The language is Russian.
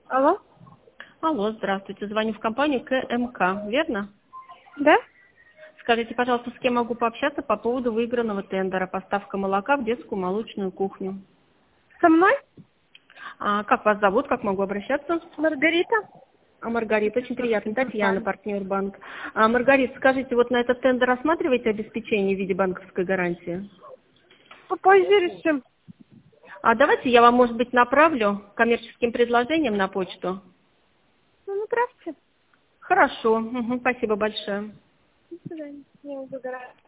Алло? Алло, здравствуйте. Звоню в компанию КМК, верно? Да? Скажите, пожалуйста, с кем могу пообщаться по поводу выигранного тендера «Поставка молока в детскую молочную кухню». Со мной? Как вас зовут, как могу обращаться? Маргарита? Маргарита, очень приятно. Татьяна, партнер банк. Маргарита, скажите, вот на этот тендер рассматриваете обеспечение в виде банковской гарантии? Попозже решим. Давайте я вам, может быть, направлю коммерческим предложением на почту. Ну, направьте. Хорошо, спасибо большое. До свидания. Я угораю.